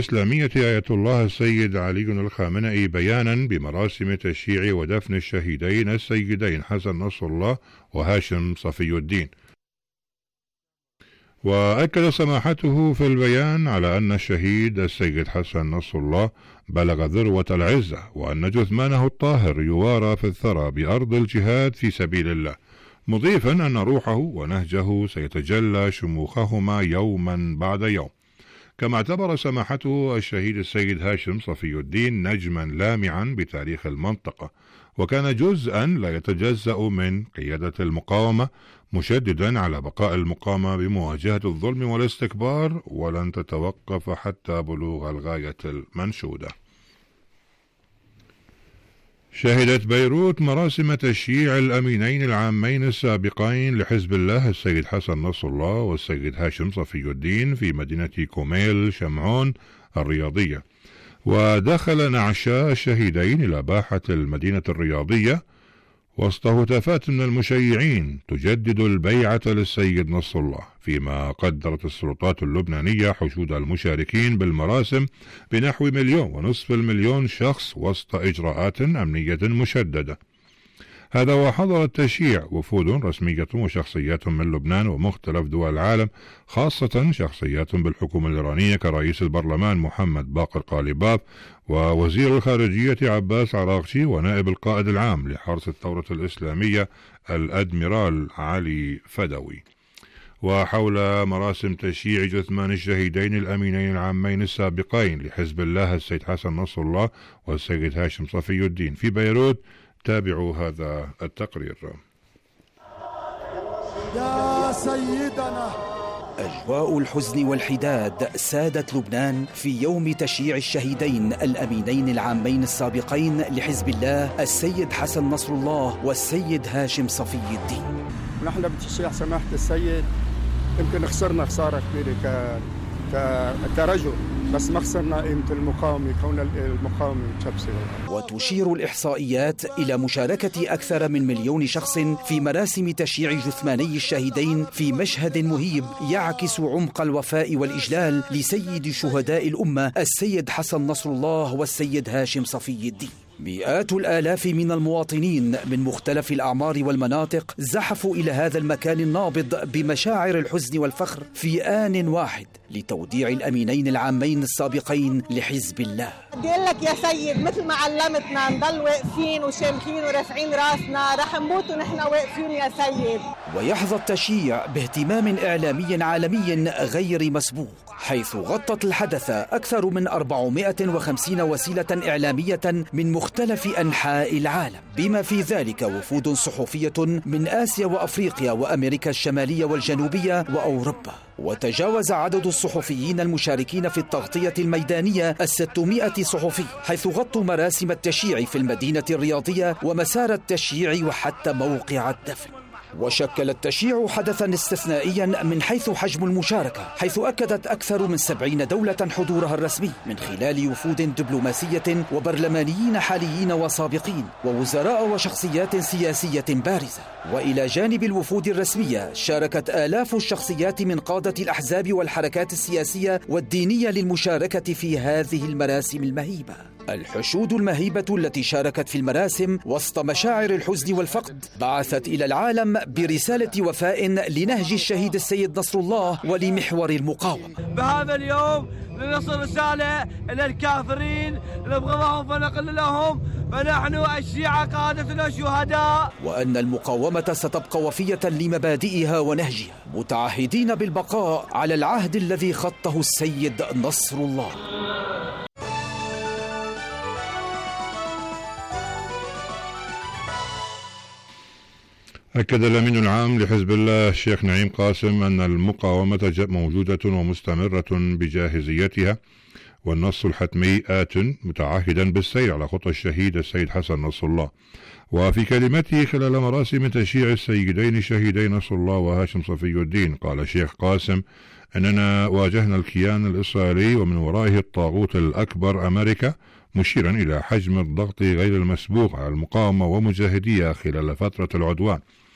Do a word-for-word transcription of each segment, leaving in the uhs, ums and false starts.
الإسلامية آية الله السيد علي الخامنئي بيانا بمراسم تشييع ودفن الشهيدين السيدين حسن نصر الله وهاشم صفي الدين. وأكد سماحته في البيان على أن الشهيد السيد حسن نصر الله بلغ ذروة العزة، وأن جثمانه الطاهر يوارى في الثرى بأرض الجهاد في سبيل الله، مضيفا أن روحه ونهجه سيتجلى شموخهما يوما بعد يوم. كما اعتبر سماحته الشهيد السيد هاشم صفي الدين نجما لامعا بتاريخ المنطقة، وكان جزءا لا يتجزأ من قيادة المقاومة، مشددا على بقاء المقاومة بمواجهة الظلم والاستكبار ولن تتوقف حتى بلوغ الغاية المنشودة. شهدت بيروت مراسم تشييع الأمينين العامين السابقين لحزب الله السيد حسن نصر الله والسيد هاشم صفي الدين في مدينة كوميل شمعون الرياضية، ودخل نعشاء الشهيدين إلى باحة المدينة الرياضية وسط هتافات من المشيعين تجدد البيعة للسيد نصر الله، فيما قدرت السلطات اللبنانية حشود المشاركين بالمراسم بنحو مليون ونصف المليون شخص وسط إجراءات أمنية مشددة. هذا وحضر التشييع وفود رسمية وشخصيات من لبنان ومختلف دول العالم، خاصة شخصيات بالحكومة الإيرانية كرئيس البرلمان محمد باقر قالباف، ووزير الخارجية عباس عراقشي، ونائب القائد العام لحرس الثورة الإسلامية الأدميرال علي فدوي. وحول مراسم تشييع جثمان الشهيدين الأمينين العامين السابقين لحزب الله السيد حسن نصر الله والسيد هاشم صفي الدين في بيروت، تابعوا هذا التقرير. يا سيدنا. أجواء الحزن والحداد سادت لبنان في يوم تشييع الشهيدين الأمينين العامين السابقين لحزب الله السيد حسن نصر الله والسيد هاشم صفي الدين. نحن بتشييع سماحة السيد يمكن خسرنا خسارة كبيرة ك... ك... كرجل، بس ما خسرنا قيمة المقاومة كون المقاومة متشبسة. وتشير الإحصائيات إلى مشاركة أكثر من مليون شخص في مراسم تشييع جثماني الشهيدين في مشهد مهيب يعكس عمق الوفاء والإجلال لسيد شهداء الأمة السيد حسن نصر الله والسيد هاشم صفي الدين. مئات الآلاف من المواطنين من مختلف الأعمار والمناطق زحفوا إلى هذا المكان النابض بمشاعر الحزن والفخر في آن واحد لتوديع الأمينين العامين السابقين لحزب الله. بدي أقول لك يا سيد، مثل ما علمتنا نضل واقفين وشامخين ورافعين راسنا، رح نموت ونحن واقفين يا سيد. ويحظى التشييع باهتمام إعلامي عالمي غير مسبوق، حيث غطت الحدث أكثر من أربعمائة وخمسين وسيلة إعلامية من مختلف أنحاء العالم، بما في ذلك وفود صحفية من آسيا وأفريقيا وأمريكا الشمالية والجنوبية وأوروبا. وتجاوز عدد الصحفيين المشاركين في التغطية الميدانية الستمائة صحفي، حيث غطوا مراسم التشييع في المدينة الرياضية ومسار التشييع وحتى موقع الدفن. وشكل التشييع حدثا استثنائيا من حيث حجم المشاركة، حيث أكدت أكثر من سبعين دولة حضورها الرسمي من خلال وفود دبلوماسية وبرلمانيين حاليين وسابقين ووزراء وشخصيات سياسية بارزة. وإلى جانب الوفود الرسمية شاركت آلاف الشخصيات من قادة الأحزاب والحركات السياسية والدينية للمشاركة في هذه المراسم المهيبة. الحشود المهيبة التي شاركت في المراسم وسط مشاعر الحزن والفقد بعثت إلى العالم برسالة وفاء لنهج الشهيد السيد نصر الله ولمحور المقاومة. بهذا اليوم لنصل رسالة إلى الكافرين نبغضهم فنقل لهم، فنحن الشيعة قادتنا شهداء، وأن المقاومة ستبقى وفية لمبادئها ونهجها، متعهدين بالبقاء على العهد الذي خطه السيد نصر الله. أكد الأمين العام لحزب الله الشيخ نعيم قاسم أن المقاومة موجودة ومستمرة بجاهزيتها، والنص الحتمي آت، متعهدا بالسير على خطى الشهيد السيد حسن نصر الله. وفي كلمته خلال مراسم تشييع السيدين الشهيدين نصر الله وهاشم صفي الدين، قال الشيخ قاسم أننا واجهنا الكيان الإسرائيلي ومن ورائه الطاغوت الأكبر أمريكا، مشيرا إلى حجم الضغط غير المسبوق على المقاومة ومجاهديها خلال فترة العدوان.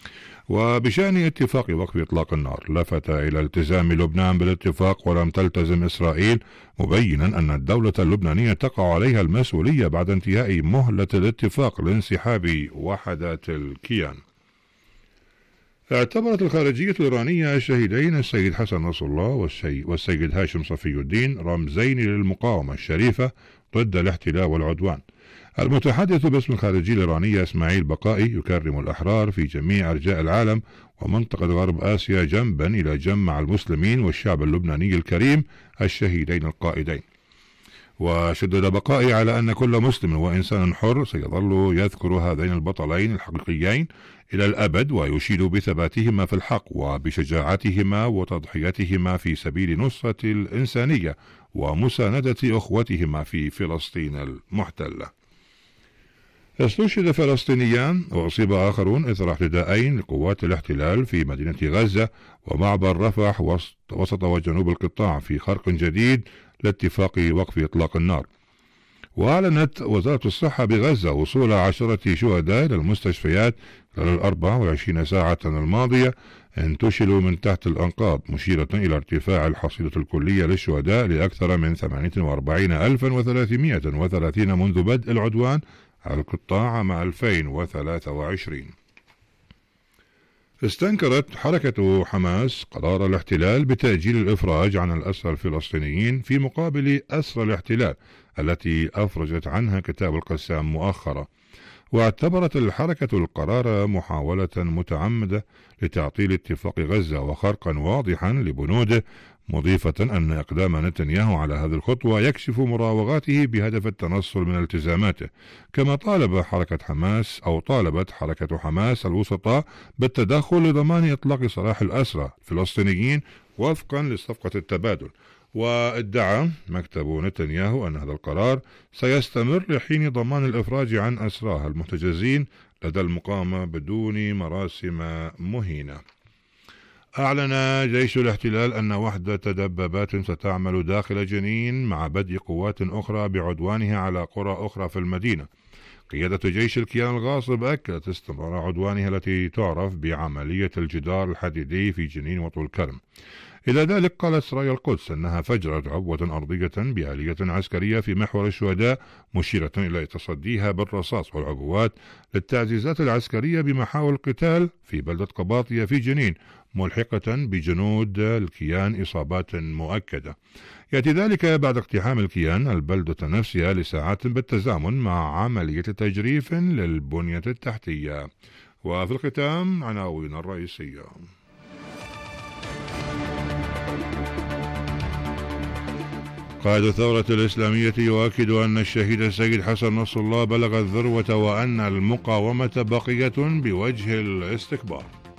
وبشأن اتفاق وقف إطلاق النار، لفت إلى التزام لبنان بالاتفاق ولم تلتزم إسرائيل، مبينا أن الدولة اللبنانية تقع عليها المسؤولية بعد انتهاء مهلة الاتفاق لانسحاب وحدات الكيان. اعتبرت الخارجية الإيرانية الشهيدين السيد حسن نصر الله والسيد هاشم صفي الدين رمزين للمقاومة الشريفة ضد الاحتلال والعدوان. المتحدث باسم الخارجية الإيرانية إسماعيل بقائي يكرم الأحرار في جميع أرجاء العالم ومنطقة غرب آسيا جنبا إلى جنب مع المسلمين والشعب اللبناني الكريم الشهيدين القائدين. وشدد بقائي على أن كل مسلم وإنسان حر سيظل يذكر هذين البطلين الحقيقيين إلى الأبد، ويشيد بثباتهما في الحق وبشجاعتهما وتضحيتهما في سبيل نصرة الإنسانية ومساندة أخوتهما في فلسطين المحتلة. استشهد فلسطينيان وأصيب آخرون إثر اعتداءين لقوات الاحتلال في مدينة غزة ومعبر رفح وسط وجنوب القطاع في خرق جديد لاتفاق وقف إطلاق النار. وأعلنت وزارة الصحة بغزة وصول عشرة شهداء إلى المستشفيات خلال الأربع وعشرين ساعة الماضية انتشلوا من تحت الأنقاض، مشيرة إلى ارتفاع الحصيلة الكلية للشهداء لأكثر من ثمانية وأربعين ألفا وثلاثمائة وثلاثين منذ بدء العدوان على القطاع عام ألفين وثلاثة وعشرين. استنكرت حركة حماس قرار الاحتلال بتأجيل الإفراج عن الأسرى الفلسطينيين في مقابل أسرى الاحتلال التي أفرجت عنها كتاب القسام مؤخرا. واعتبرت الحركة القرار محاولة متعمدة لتعطيل اتفاق غزة وخرقا واضحا لبنوده، مضيفة أن إقدام نتنياهو على هذه الخطوة يكشف مراوغاته بهدف التنصل من التزاماته. كما طالب حركة حماس أو طالبت حركة حماس الوسطاء بالتدخل لضمان إطلاق سراح الأسرى الفلسطينيين وفقا لصفقة التبادل. وادعى مكتب نتنياهو أن هذا القرار سيستمر لحين ضمان الإفراج عن أسراها المحتجزين لدى المقاومة بدون مراسم مهينة. أعلن جيش الاحتلال أن وحدة دبابات ستعمل داخل جنين مع بدء قوات أخرى بعدوانها على قرى أخرى في المدينة. قيادة جيش الكيان الغاصب أكدت استمرار عدوانها التي تعرف بعملية الجدار الحديدي في جنين وطول كرم. إلى ذلك قالت سرايا القدس أنها فجرت عبوة أرضية بآلية عسكرية في محور الشهداء، مشيرة إلى تصديها بالرصاص والعبوات للتعزيزات العسكرية بمحاور القتال في بلدة قباطية في جنين، ملحقة بجنود الكيان إصابات مؤكدة. يأتي ذلك بعد اقتحام الكيان البلدة نفسها لساعات بالتزامن مع عملية تجريف للبنية التحتية. وفي الختام عناوين الرئيسية. قائد الثورة الإسلامية يؤكد أن الشهيد السيد حسن نصر الله بلغ الذروة وأن المقاومة بقية بوجه الاستكبار.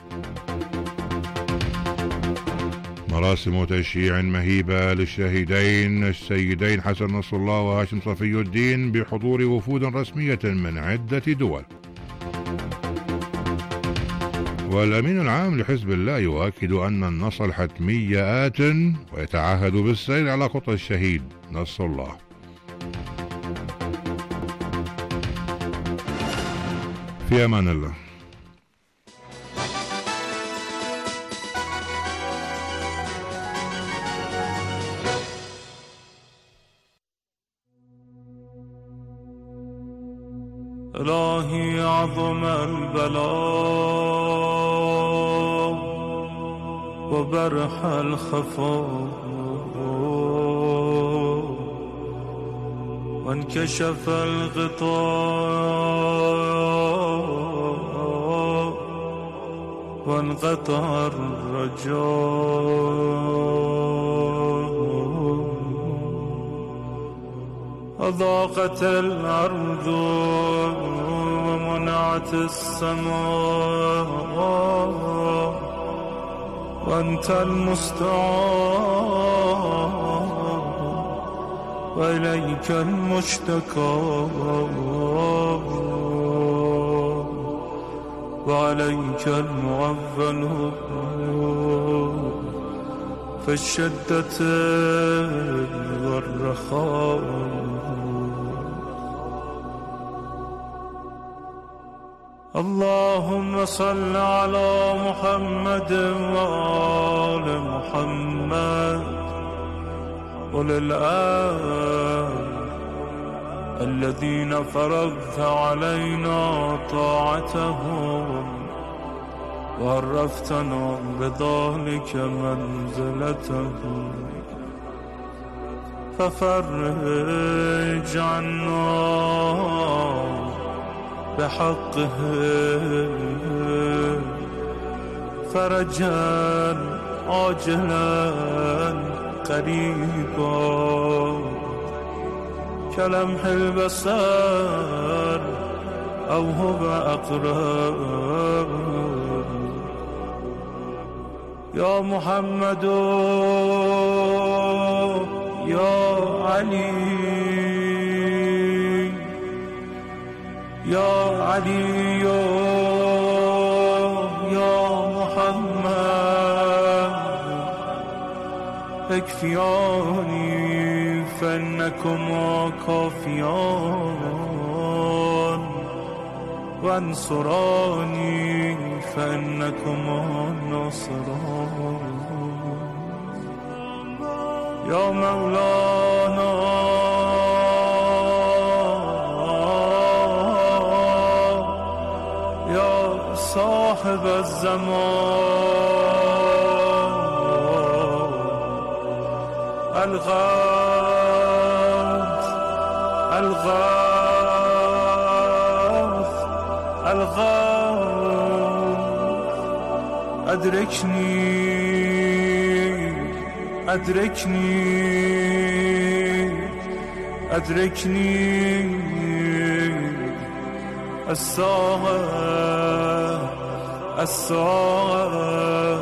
مراسم تشييع مهيبة للشهيدين السيدين حسن نصر الله وهاشم صفي الدين بحضور وفود رسمية من عدة دول. والأمين العام لحزب الله يؤكد أن النصر حتمي آت ويتعهد بالسير على خطى الشهيد نصر الله. في أمان الله. إلهي عظم البلاء وبرح الخفاء وانكشف الغطاء وانقطع الرجاء أضاقت الأرض ومنعت السماء وأنت المستعان وإليك المشتكى وعليك المعول في الشدة والرخاء. اللهم صل على محمد وآل محمد وللآل الذين فرضت علينا طاعتهم وعرفتنا بذلك منزلتهم ففرج عنا بحقهم فرجا عاجلا قريبا كلمح البصر أو هو أقرب يا محمد يا علي يا علي يا محمد اكفياني فإنكما كافيان وانصراني فإنكما ناصران يا مولانا يا صاحب الزمان الغوث الغوث الغوث أدركني أدركني أدركني الساعة الساعة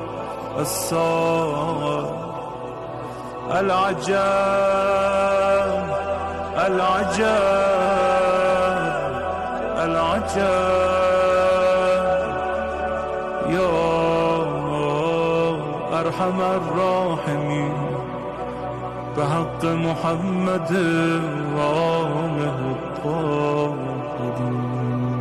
الساعة العجاب العجاب العجاب يا أرحم الراحمين بحق محمد وآله الطاهرين.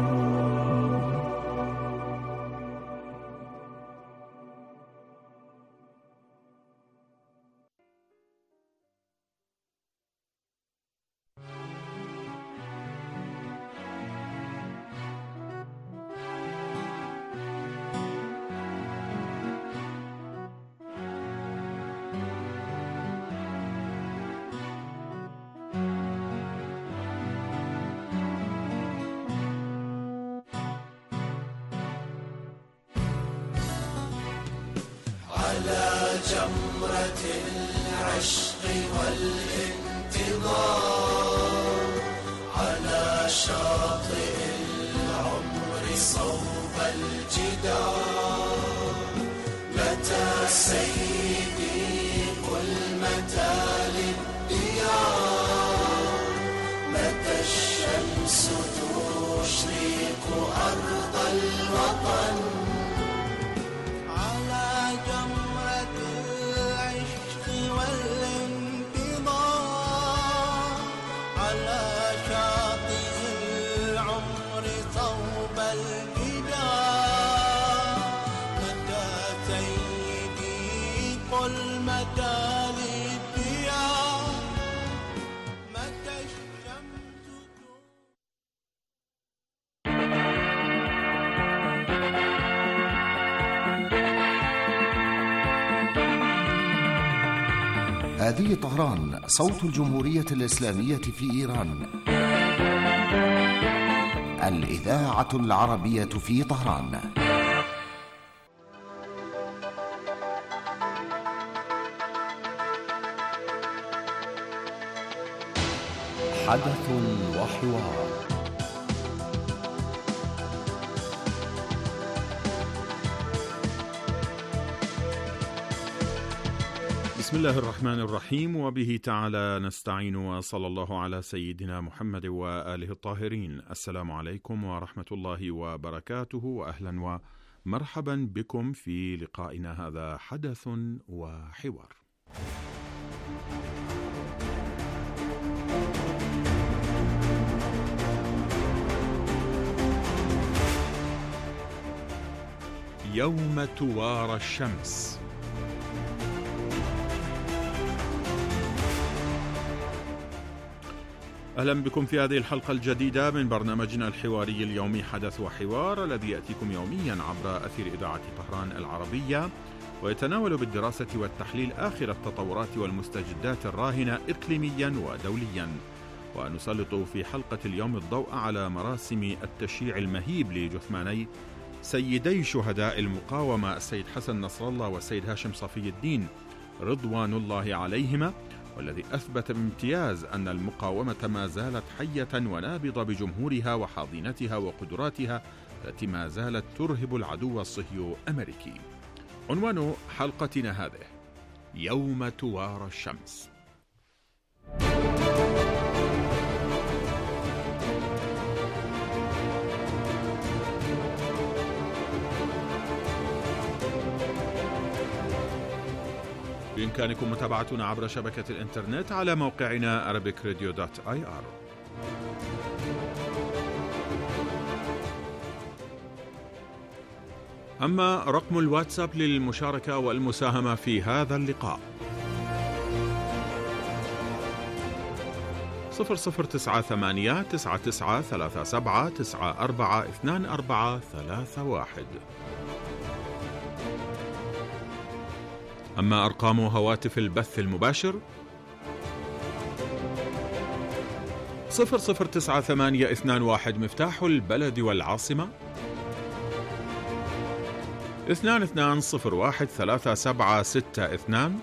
على جمرة العشق والانتظار على شاطئ العمر صوب الجدار متى سيدي قل متى للديار متى الشمس تشرق أرض الوطن هذه طهران صوت الجمهورية الإسلامية في إيران. الإذاعة العربية في طهران. حدث وحوار. بسم الله الرحمن الرحيم، وبه تعالى نستعين، وصلى الله على سيدنا محمد وآله الطاهرين. السلام عليكم ورحمة الله وبركاته، وأهلا ومرحبا بكم في لقائنا هذا حدث وحوار. يوم توارى الشمس. أهلا بكم في هذه الحلقة الجديدة من برنامجنا الحواري اليومي حدث وحوار، الذي يأتيكم يوميا عبر أثير إذاعة طهران العربية، ويتناول بالدراسة والتحليل آخر التطورات والمستجدات الراهنة إقليميا ودوليا. ونسلط في حلقة اليوم الضوء على مراسم التشييع المهيب لجثماني سيدي شهداء المقاومة السيد حسن نصر الله والسيد هاشم صفي الدين رضوان الله عليهما، والذي أثبت بامتياز أن المقاومة ما زالت حية ونابضة بجمهورها وحاضنتها وقدراتها التي ما زالت ترهب العدو الصهيو أمريكي. عنوان حلقتنا هذه: يوم توارى الشمس. بإمكانكم متابعتنا عبر شبكة الإنترنت على موقعنا arabic radio dot i r. أما رقم الواتساب للمشاركة والمساهمة في هذا اللقاء صفر صفر تسعة ثمانية تسعة تسعة ثلاثة سبعة تسعة أربعة اثنان أربعة ثلاثة واحد. أما أرقام هواتف البث المباشر صفر صفر تسعة ثمانية اثنان واحد مفتاح البلد والعاصمة، اثنان اثنان صفر واحد ثلاثة سبعة ستة اثنان،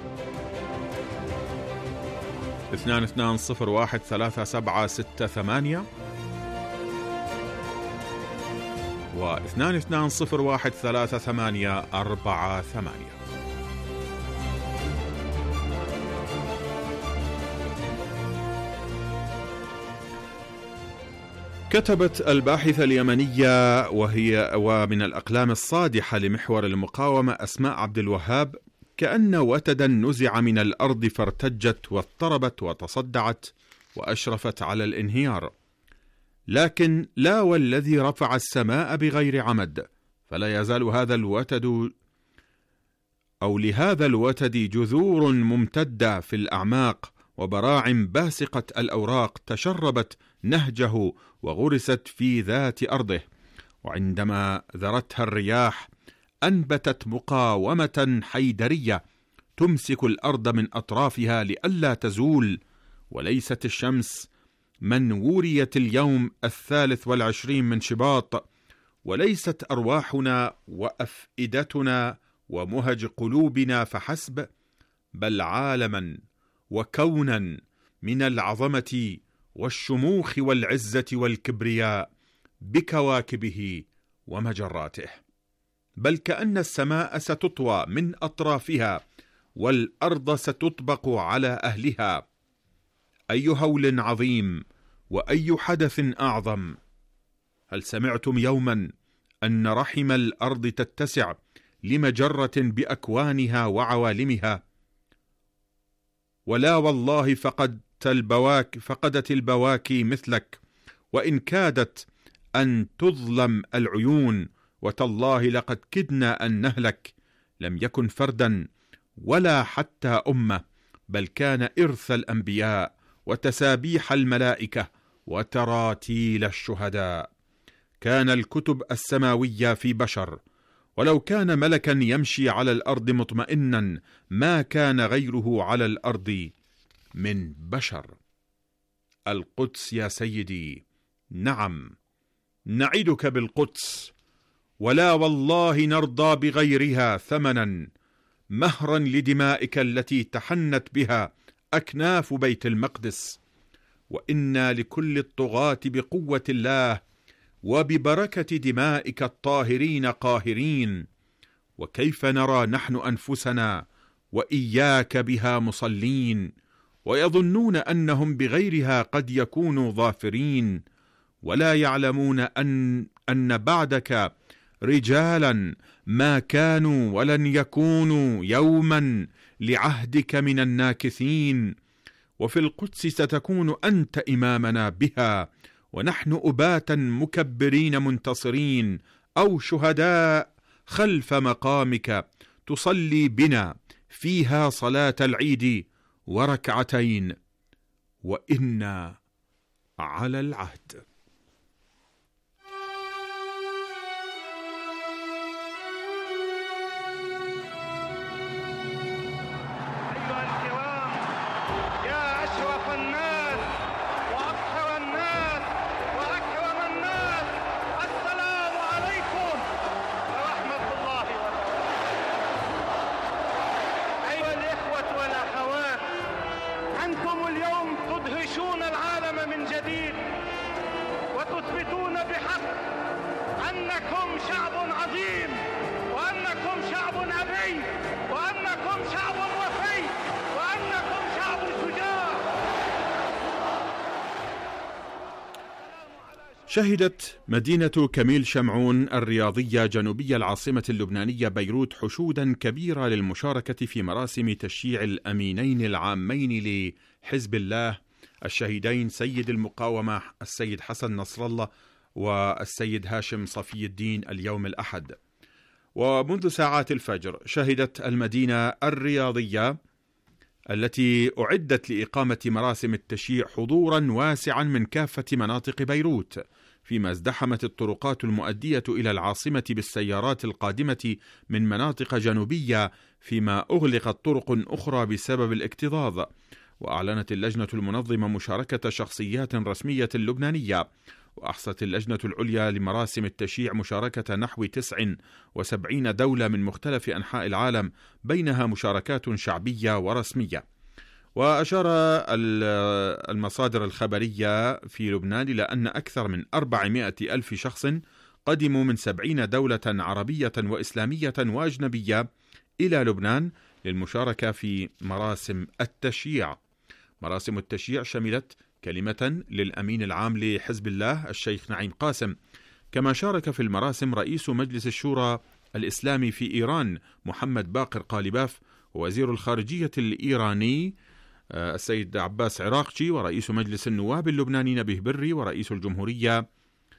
اثنان اثنان صفر واحد ثلاثة سبعة ستة ثمانية، واثنان اثنان صفر واحد ثلاثة ثمانية أربعة ثمانية. كتبت الباحثة اليمنية وهي ومن الأقلام الصادحة لمحور المقاومة أسماء عبد الوهاب: كأن وتدا نزع من الأرض فارتجت واضطربت وتصدعت وأشرفت على الانهيار، لكن لا والذي رفع السماء بغير عمد، فلا يزال هذا الوتد أو لهذا الوتد جذور ممتدة في الأعماق وبراع باسقة الأوراق تشربت نهجه وغرست في ذات أرضه، وعندما ذرتها الرياح أنبتت مقاومة حيدرية تمسك الأرض من أطرافها لئلا تزول. وليست الشمس من وريت اليوم الثالث والعشرين من شباط، وليست أرواحنا وأفئدتنا ومهج قلوبنا فحسب، بل عالما وكونا من العظمة والشموخ والعزة والكبرياء بكواكبه ومجراته، بل كأن السماء ستطوى من أطرافها والأرض ستطبق على أهلها. أي هول عظيم وأي حدث أعظم! هل سمعتم يوما أن رحم الأرض تتسع لمجرة بأكوانها وعوالمها؟ ولا والله فقد البواك فقدت البواكي مثلك، وإن كادت أن تظلم العيون، وتالله لقد كدنا أن نهلك. لم يكن فردا ولا حتى أمة، بل كان إرث الأنبياء وتسابيح الملائكة وتراتيل الشهداء. كان الكتب السماوية في بشر، ولو كان ملكا يمشي على الأرض مطمئنا ما كان غيره على الأرض من بشر. القدس يا سيدي، نعم نعدك بالقدس، ولا والله نرضى بغيرها ثمنا مهرا لدمائك التي تحنت بها أكناف بيت المقدس. وإنا لكل الطغاة بقوة الله وببركة دمائك الطاهرين قاهرين. وكيف نرى نحن أنفسنا وإياك بها مصلين، ويظنون أنهم بغيرها قد يكونوا ظافرين، ولا يعلمون أن, أن بعدك رجالا ما كانوا ولن يكونوا يوما لعهدك من الناكثين. وفي القدس ستكون أنت إمامنا بها، ونحن أباتا مكبرين منتصرين، أو شهداء خلف مقامك تصلي بنا فيها صلاة العيد وركعتين وإنا على العهد. وتثبتون بحق أنكم شعب عظيم، وأنكم شعب أبي، وأنكم شعب وفي، وأنكم شعب شجاع. شهدت مدينة كميل شمعون الرياضية جنوبي العاصمة اللبنانية بيروت حشودا كبيرة للمشاركة في مراسم تشييع الأمينين العامين لحزب الله الشهيدين سيد المقاومة السيد حسن نصر الله والسيد هاشم صفي الدين اليوم الأحد. ومنذ ساعات الفجر شهدت المدينة الرياضية التي أعدت لإقامة مراسم التشييع حضورا واسعا من كافة مناطق بيروت، فيما ازدحمت الطرقات المؤدية إلى العاصمة بالسيارات القادمة من مناطق جنوبية، فيما أغلقت طرق أخرى بسبب الاكتظاظ. وأعلنت اللجنة المنظمة مشاركة شخصيات رسمية لبنانية، وأحصت اللجنة العليا لمراسم التشييع مشاركة نحو تسع وسبعين دولة من مختلف أنحاء العالم، بينها مشاركات شعبية ورسمية. وأشار المصادر الخبرية في لبنان إلى أن أكثر من أربعمائة ألف شخص قدموا من سبعين دولة عربية وإسلامية وأجنبية إلى لبنان للمشاركة في مراسم التشييع. مراسم التشييع شملت كلمة للأمين العام لحزب الله الشيخ نعيم قاسم، كما شارك في المراسم رئيس مجلس الشورى الإسلامي في إيران محمد باقر قالباف، ووزير الخارجية الإيراني السيد عباس عراقجي، ورئيس مجلس النواب اللبناني نبيه بري، ورئيس الجمهورية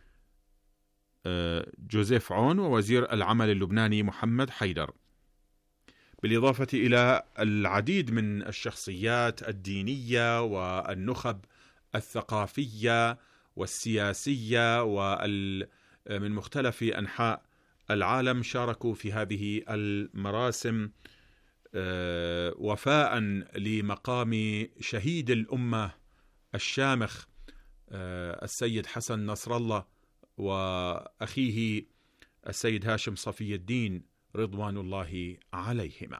جوزيف عون، ووزير العمل اللبناني محمد حيدر، بالإضافة إلى العديد من الشخصيات الدينية والنخب الثقافية والسياسية ومن مختلف أنحاء العالم شاركوا في هذه المراسم وفاء لمقام شهيد الأمة الشامخ السيد حسن نصر الله وأخيه السيد هاشم صفي الدين رضوان الله عليهما.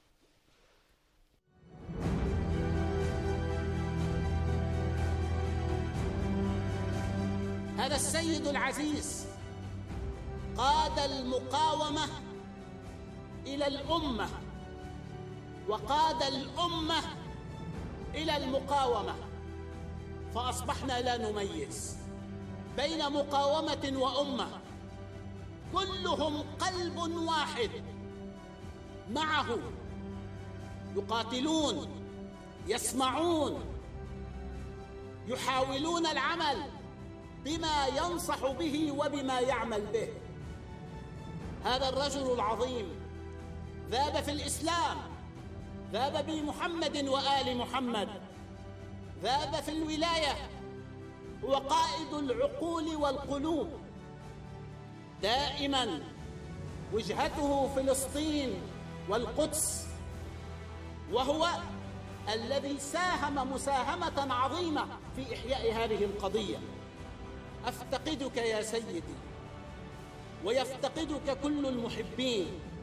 هذا السيد العزيز قاد المقاومة إلى الأمة، وقاد الأمة إلى المقاومة، فأصبحنا لا نميز بين مقاومة وأمة، كلهم قلب واحد معه، يقاتلون، يسمعون، يحاولون العمل بما ينصح به وبما يعمل به. هذا الرجل العظيم ذاب في الإسلام، ذاب بمحمد وآل محمد، ذاب في الولاية، هو قائد العقول والقلوب، دائما وجهته فلسطين والقدس، وهو الذي ساهم مساهمة عظيمة في إحياء هذه القضية. أفتقدك يا سيدي ويفتقدك كل المحبين،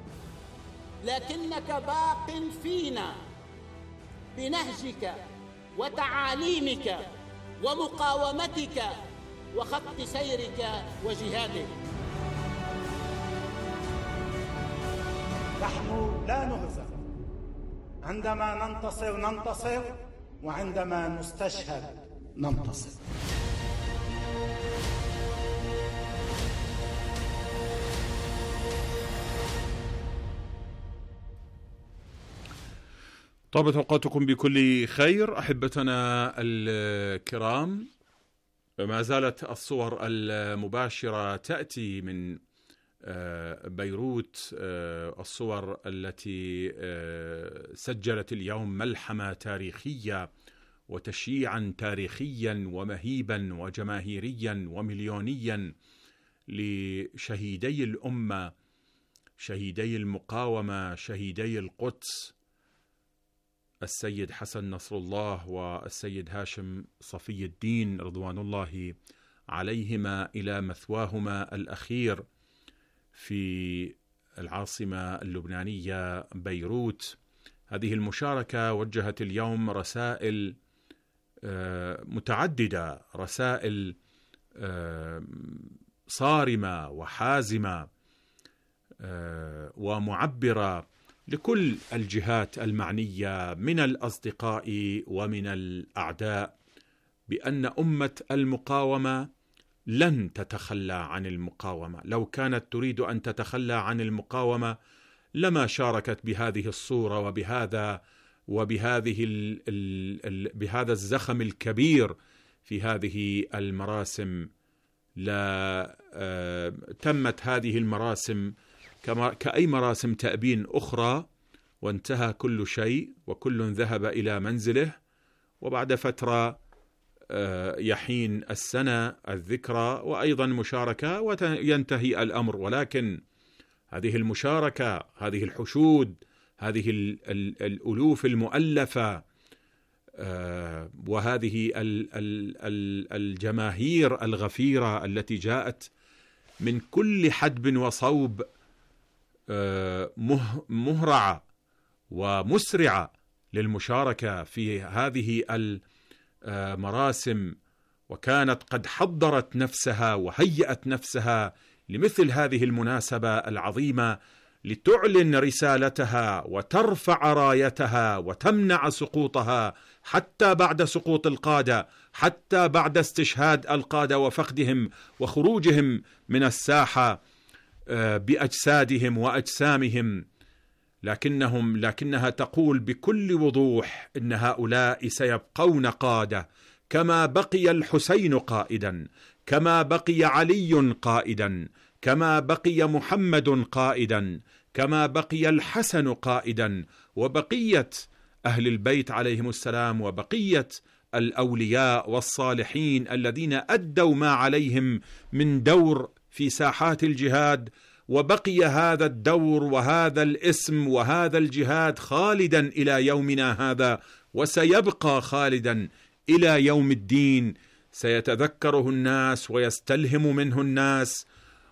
لكنك باق فينا بنهجك وتعاليمك ومقاومتك وخط سيرك وجهادك. نحن لا نهزم، عندما ننتصر ننتصر، وعندما نستشهد ننتصر. طابت أوقاتكم بكل خير أحبتنا الكرام. ما زالت الصور المباشرة تأتي من بيروت، الصور التي سجلت اليوم ملحمة تاريخية وتشييعا تاريخيا ومهيبا وجماهيريا ومليونيا لشهيدي الأمة، شهيدي المقاومة، شهيدي القدس، السيد حسن نصر الله والسيد هاشم صفي الدين رضوان الله عليهما إلى مثواهما الأخير في العاصمة اللبنانية بيروت. هذه المشاركة وجهت اليوم رسائل متعددة، رسائل صارمة وحازمة ومعبرة لكل الجهات المعنية من الأصدقاء ومن الأعداء بأن أمة المقاومة لن تتخلى عن المقاومة. لو كانت تريد أن تتخلى عن المقاومة لما شاركت بهذه الصورة وبهذا وبهذه ال ال ال بهذا الزخم الكبير في هذه المراسم. لا آه تمت هذه المراسم كما كأي مراسم تأبين أخرى، وانتهى كل شيء وكل ذهب إلى منزله، وبعد فترة آه يحين السنة الذكرى وأيضا مشاركة وينتهي الأمر. ولكن هذه المشاركة، هذه الحشود، هذه ال ال الألوف المؤلفة آه وهذه ال ال ال الجماهير الغفيرة التي جاءت من كل حدب وصوب آه مه مهرعة ومسرعة للمشاركة في هذه المراسم، وكانت قد حضرت نفسها وهيأت نفسها لمثل هذه المناسبة العظيمة لتعلن رسالتها وترفع رايتها وتمنع سقوطها حتى بعد سقوط القادة، حتى بعد استشهاد القادة وفقدهم وخروجهم من الساحة بأجسادهم وأجسامهم. لكنهم لكنها تقول بكل وضوح إن هؤلاء سيبقون قادة، كما بقي الحسين قائدا، كما بقي علي قائدا، كما بقي محمد قائدا، كما بقي الحسن قائدا، وبقية أهل البيت عليهم السلام، وبقية الأولياء والصالحين الذين أدوا ما عليهم من دور في ساحات الجهاد، وبقي هذا الدور وهذا الاسم وهذا الجهاد خالدا إلى يومنا هذا، وسيبقى خالدا إلى يوم الدين. سيتذكره الناس ويستلهم منه الناس،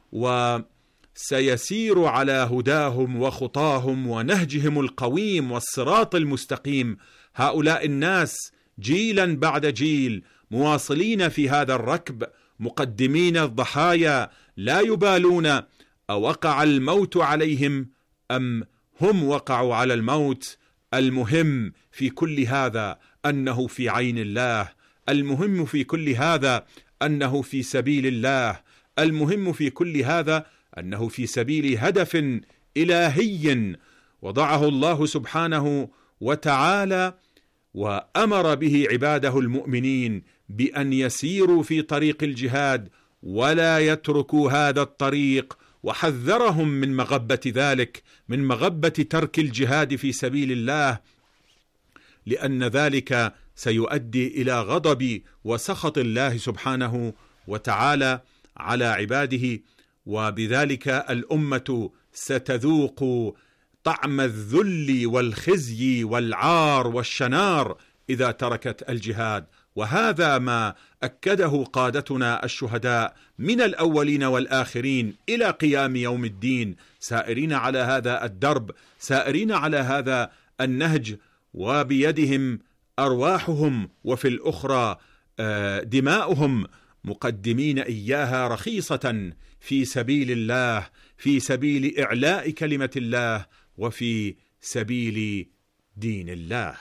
وسيسير على هداهم وخطاهم ونهجهم القويم والصراط المستقيم هؤلاء الناس جيلا بعد جيل، مواصلين في هذا الركب، مقدمين الضحايا، لا يبالون أوقع الموت عليهم أم هم وقعوا على الموت. المهم في كل هذا أنه في عين الله، المهم في كل هذا أنه في سبيل الله، المهم في كل هذا أنه في سبيل هدف إلهي وضعه الله سبحانه وتعالى، وأمر به عباده المؤمنين بأن يسيروا في طريق الجهاد ولا يتركوا هذا الطريق، وحذرهم من مغبة ذلك، من مغبة ترك الجهاد في سبيل الله، لأن ذلك سيؤدي إلى غضب وسخط الله سبحانه وتعالى على عباده، وبذلك الأمة ستذوق طعم الذل والخزي والعار والشنار إذا تركت الجهاد. وهذا ما أكده قادتنا الشهداء من الأولين والآخرين إلى قيام يوم الدين، سائرين على هذا الدرب، سائرين على هذا النهج، وبيدهم أرواحهم وفي الأخرى دماؤهم، مقدمين إياها رخيصة في سبيل الله، في سبيل إعلاء كلمة الله، وفي سبيل دين الله.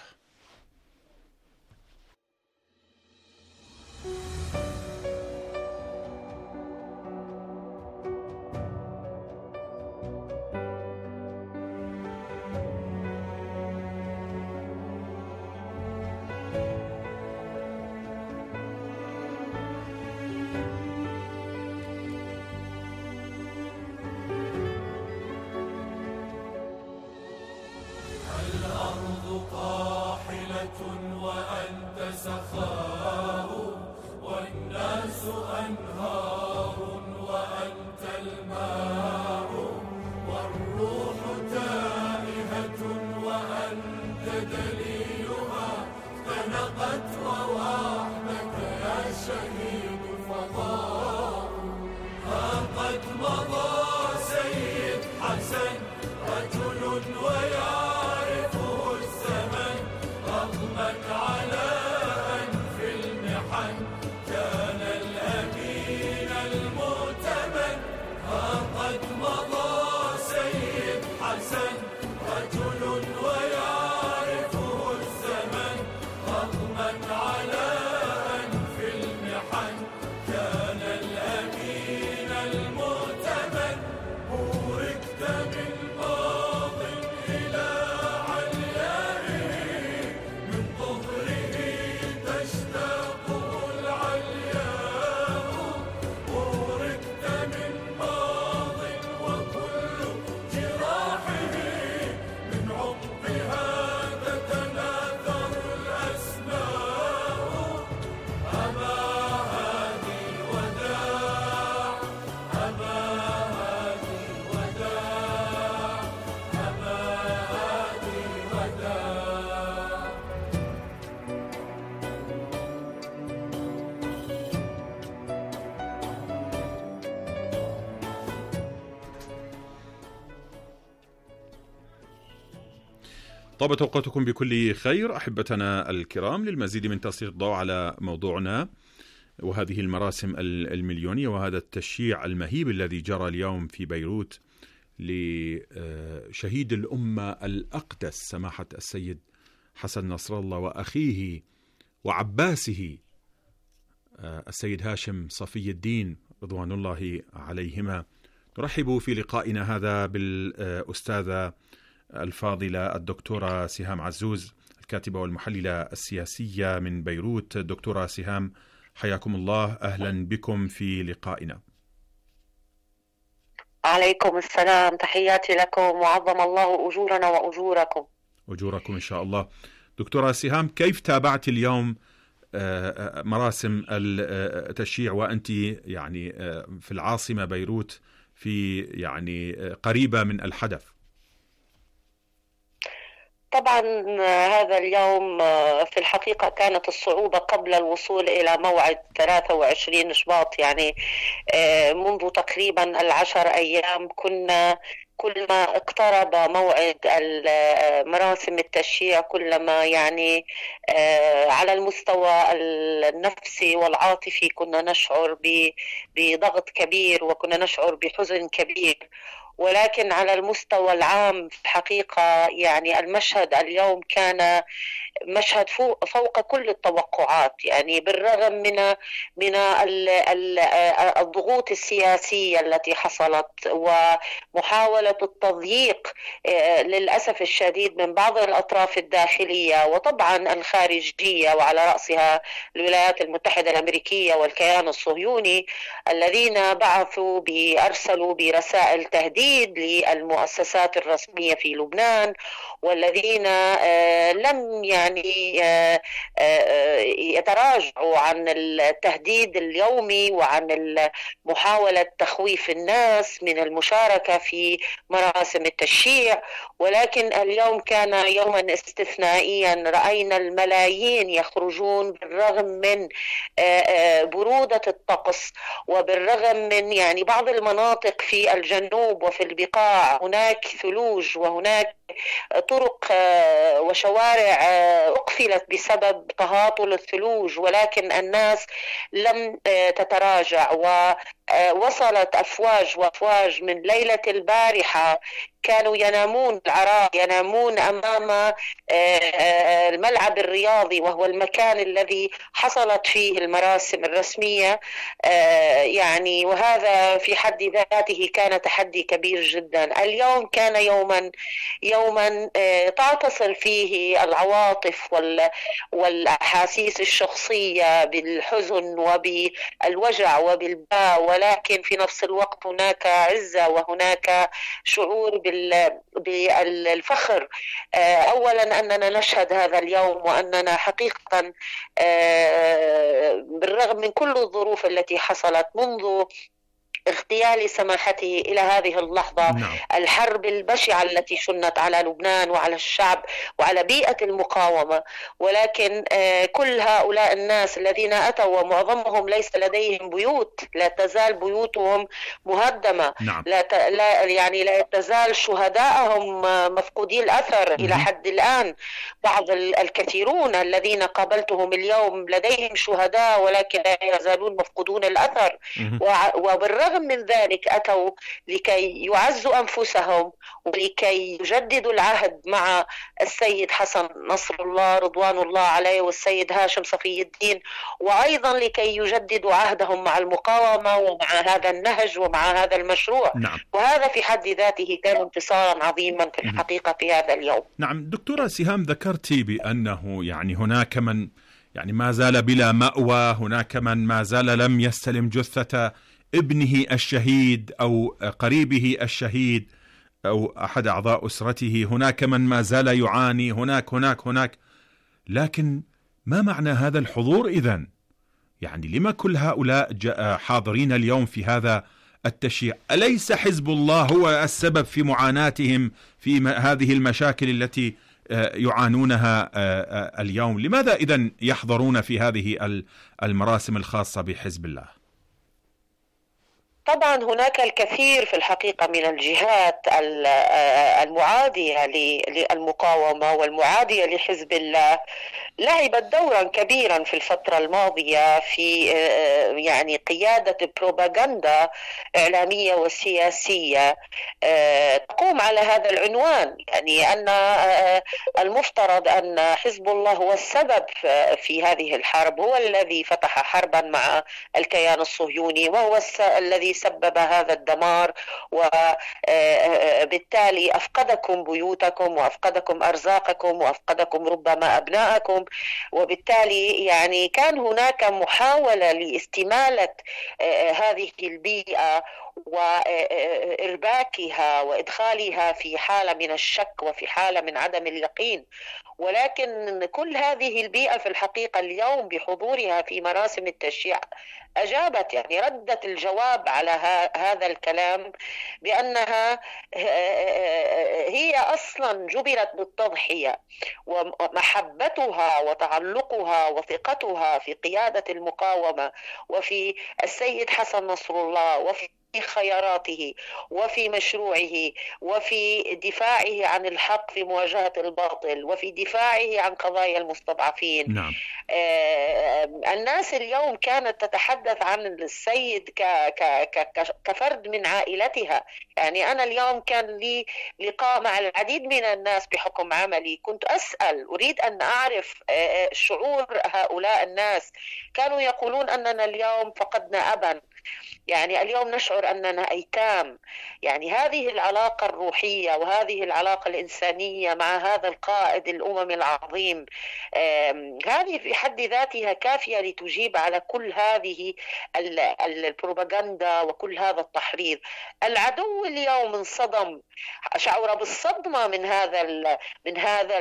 طابت أوقاتكم بكل خير أحبتنا الكرام. للمزيد من تسليط الضوء على موضوعنا وهذه المراسم المليونية وهذا التشييع المهيب الذي جرى اليوم في بيروت لشهيد الأمة الأقدس سماحة السيد حسن نصر الله وأخيه وعباسه السيد هاشم صفي الدين رضوان الله عليهما، نرحب في لقائنا هذا بالأستاذة الفاضلة الدكتورة سهام عزوز الكاتبة والمحللة السياسية من بيروت. دكتورة سهام، حياكم الله، أهلا بكم في لقائنا. عليكم السلام، تحياتي لكم، وعظم الله أجورنا وأجوركم. أجوركم إن شاء الله. دكتورة سهام، كيف تابعت اليوم مراسم التشييع وأنت يعني في العاصمة بيروت في يعني قريبة من الحدث؟ طبعا هذا اليوم في الحقيقة كانت الصعوبة قبل الوصول إلى موعد ثلاثة وعشرين شباط، يعني منذ تقريبا العشر أيام كنا كلما اقترب موعد مراسم التشييع كلما يعني على المستوى النفسي والعاطفي كنا نشعر بضغط كبير وكنا نشعر بحزن كبير، ولكن على المستوى العام في الحقيقة يعني المشهد اليوم كان مشهد فوق, فوق كل التوقعات، يعني بالرغم من من الضغوط السياسية التي حصلت ومحاولة التضييق للأسف الشديد من بعض الأطراف الداخلية وطبعا الخارجية، وعلى رأسها الولايات المتحدة الأمريكية والكيان الصهيوني الذين بعثوا بأرسلوا برسائل تهديد للمؤسسات الرسمية في لبنان، والذين لم يعني يتراجعوا عن التهديد اليومي وعن محاولة تخويف الناس من المشاركة في مراسم التشييع. ولكن اليوم كان يوما استثنائيا، رأينا الملايين يخرجون بالرغم من برودة الطقس وبالرغم من يعني بعض المناطق في الجنوب وفي البقاع هناك ثلوج وهناك طرق وشوارع أقفلت بسبب تهاطل الثلوج، ولكن الناس لم تتراجع ووصلت أفواج وأفواج من ليلة البارحة كانوا ينامون العراء ينامون أمام الملعب الرياضي وهو المكان الذي حصلت فيه المراسم الرسمية، يعني وهذا في حد ذاته كان تحدي كبير جدا. اليوم كان يوما يوما تعتصر فيه العواطف والأحاسيس الشخصية بالحزن وبالوجع وبالباء، ولكن في نفس الوقت هناك عزة وهناك شعور بالفخر أولا أننا نشهد هذا اليوم، وأننا حقيقة بالرغم من كل الظروف التي حصلت منذ اغتيال سماحته إلى هذه اللحظة، نعم. الحرب البشعة التي شنت على لبنان وعلى الشعب وعلى بيئة المقاومة، ولكن كل هؤلاء الناس الذين أتوا ومعظمهم ليس لديهم بيوت، لا تزال بيوتهم مهدمة، نعم. لا, ت... لا يعني لا تزال شهدائهم مفقودي الأثر م- إلى حد الآن. بعض الكثيرون الذين قابلتهم اليوم لديهم شهداء ولكن لا يزالون مفقودون الأثر، وبالرغم من ذلك أتوا لكي يعزوا أنفسهم ولكي يجددوا العهد مع السيد حسن نصر الله رضوان الله عليه والسيد هاشم صفي الدين، وأيضا لكي يجددوا عهدهم مع المقاومة ومع هذا النهج ومع هذا المشروع، نعم. وهذا في حد ذاته كان انتصارا عظيما في الحقيقة في هذا اليوم. نعم دكتورة سهام، ذكرتي بأنه يعني هناك من يعني ما زال بلا مأوى، هناك من ما زال لم يستلم جثة ابنه الشهيد أو قريبه الشهيد أو أحد أعضاء أسرته، هناك من ما زال يعاني، هناك هناك هناك لكن ما معنى هذا الحضور إذن؟ يعني لما كل هؤلاء حاضرين اليوم في هذا التشييع؟ أليس حزب الله هو السبب في معاناتهم في هذه المشاكل التي يعانونها اليوم؟ لماذا إذن يحضرون في هذه المراسم الخاصة بحزب الله؟ طبعا هناك الكثير في الحقيقة من الجهات المعادية للمقاومة والمعادية لحزب الله لعبت دورا كبيرا في الفترة الماضية في يعني قيادة بروباغندا إعلامية وسياسية تقوم على هذا العنوان، يعني أن المفترض أن حزب الله هو السبب في هذه الحرب، هو الذي فتح حربا مع الكيان الصهيوني، وهو الذي سبب هذا الدمار، وبالتالي أفقدكم بيوتكم وأفقدكم أرزاقكم وأفقدكم ربما أبنائكم. وبالتالي يعني كان هناك محاولة لاستمالة هذه البيئة وإرباكها وإدخالها في حالة من الشك وفي حالة من عدم اليقين. ولكن كل هذه البيئة في الحقيقة اليوم بحضورها في مراسم التشييع أجابت، يعني ردت الجواب على هذا الكلام بأنها هي أصلا جبلت بالتضحية، ومحبتها وتعلقها وثقتها في قيادة المقاومة وفي السيد حسن نصر الله وفي خياراته وفي مشروعه وفي دفاعه عن الحق في مواجهة الباطل وفي دفاعه عن قضايا المستضعفين. نعم. آه الناس اليوم كانت تتحدث عن السيد ك ك ك كفرد من عائلتها. يعني أنا اليوم كان لي لقاء مع العديد من الناس بحكم عملي، كنت أسأل أريد أن أعرف آه شعور هؤلاء الناس. كانوا يقولون أننا اليوم فقدنا أبا، يعني اليوم نشعر أننا أيتام. يعني هذه العلاقة الروحية وهذه العلاقة الإنسانية مع هذا القائد الأمم العظيم، هذه في حد ذاتها كافية لتجيب على كل هذه البروباغندا وكل هذا التحريض. العدو اليوم انصدم، شعر بالصدمة من هذا من هذا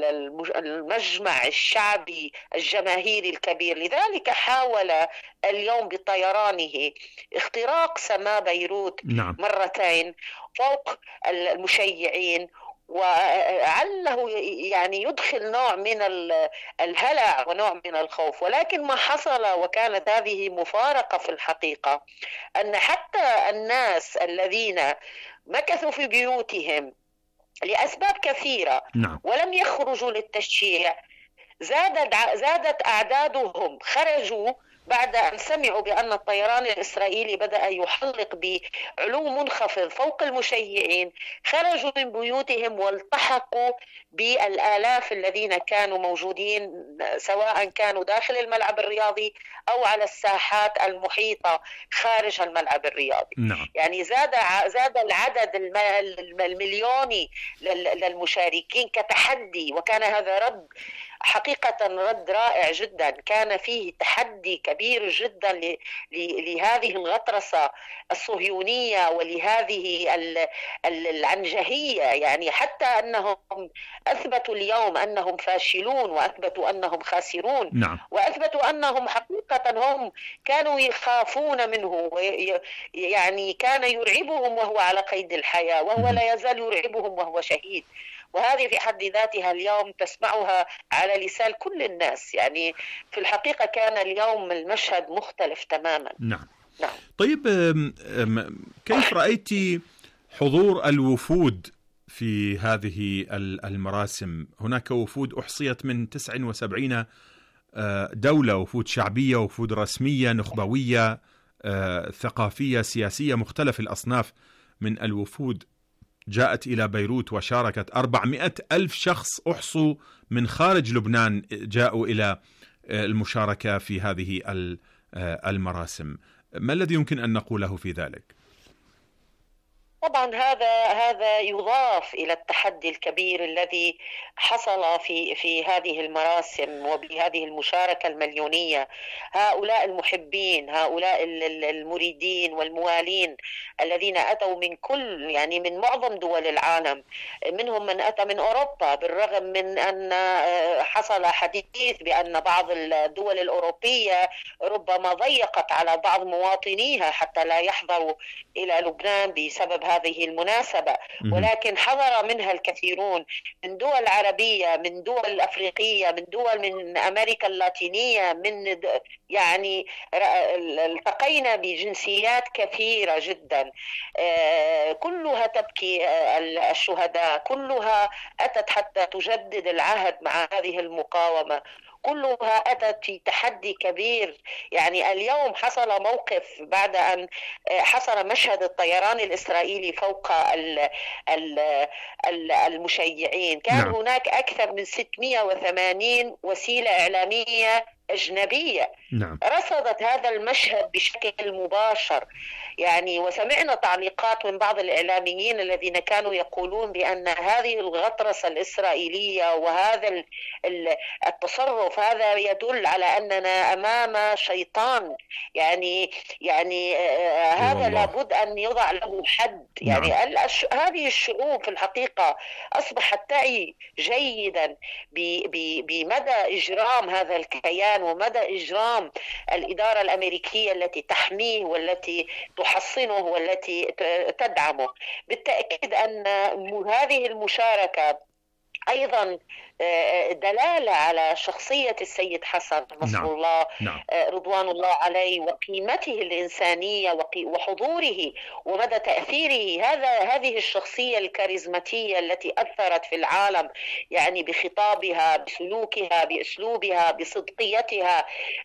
المجمع الشعبي الجماهيري الكبير، لذلك حاول اليوم بطيرانه اختراق سماء بيروت نعم. مرتين فوق المشيعين، وعله يعني يدخل نوع من الهلع ونوع من الخوف. ولكن ما حصل وكانت هذه مفارقة في الحقيقة، أن حتى الناس الذين مكثوا في بيوتهم لأسباب كثيرة نعم. ولم يخرجوا للتشييع زادت زادت أعدادهم، خرجوا بعد أن سمعوا بأن الطيران الإسرائيلي بدأ يحلق بعلو منخفض فوق المشيعين، خرجوا من بيوتهم والتحقوا بالآلاف الذين كانوا موجودين سواء كانوا داخل الملعب الرياضي أو على الساحات المحيطة خارج الملعب الرياضي. نعم. يعني زاد زاد العدد المليوني للمشاركين كتحدي، وكان هذا رد حقيقة رد رائع جدا، كان فيه تحدي كبير جدا لهذه الغطرسة الصهيونية ولهذه العنجهية. يعني حتى أنهم أثبتوا اليوم أنهم فاشلون وأثبتوا أنهم خاسرون. نعم. وأثبتوا أنهم حقيقة هم كانوا يخافون منه، يعني كان يرعبهم وهو على قيد الحياة، وهو لا يزال يرعبهم وهو شهيد. وهذه في حد ذاتها اليوم تسمعها على لسان كل الناس. يعني في الحقيقة كان اليوم المشهد مختلف تماما. نعم. نعم. طيب كيف رأيت حضور الوفود في هذه المراسم؟ هناك وفود أحصيت من تسعة وسبعين دولة، وفود شعبية، وفود رسمية، نخبوية، ثقافية، سياسية، مختلف الأصناف من الوفود جاءت إلى بيروت وشاركت. أربعمائة ألف شخص أحصوا من خارج لبنان جاءوا إلى المشاركة في هذه المراسم. ما الذي يمكن أن نقوله في ذلك؟ طبعا هذا هذا يضاف إلى التحدي الكبير الذي حصل في في هذه المراسم وبهذه المشاركة المليونية. هؤلاء المحبين، هؤلاء المريدين والموالين الذين أتوا من كل يعني من معظم دول العالم، منهم من أتى من أوروبا، بالرغم من أن حصل حديث بأن بعض الدول الأوروبية ربما ضيقت على بعض مواطنيها حتى لا يحضروا إلى لبنان بسبب هذا هذه المناسبة، ولكن حضر منها الكثيرون من دول عربية، من دول أفريقية، من دول من أمريكا اللاتينية، من يعني التقينا بجنسيات كثيرة جدا، كلها تبكي الشهداء، كلها أتت حتى تجدد العهد مع هذه المقاومة، كلها أتت في تحدي كبير. يعني اليوم حصل موقف بعد أن حصل مشهد الطيران الإسرائيلي فوق المشيعين، كان نعم. هناك أكثر من ستمائة وثمانين وسيلة إعلامية أجنبية نعم. رصدت هذا المشهد بشكل مباشر، يعني وسمعنا تعليقات من بعض الإعلاميين الذين كانوا يقولون بأن هذه الغطرسة الإسرائيلية وهذا التصرف هذا يدل على أننا أمام شيطان، يعني يعني آه هذا لابد أن يضع له حد. يعني نعم. هذه الشعوب في الحقيقة أصبحت تعي جيدا بمدى إجرام هذا الكيان ومدى إجرام الإدارة الأمريكية التي تحميه والتي تحصنه والتي تدعمه. بالتأكيد أن هذه المشاركة أيضا دلالة على شخصية السيد حسن نصر نعم. الله نعم. رضوان الله عليه وقيمته الإنسانية وحضوره ومدى تأثيره. هذا هذه الشخصية الكاريزماتية التي أثرت في العالم، يعني بخطابها، بسلوكها، بأسلوبها، بصدقيتها،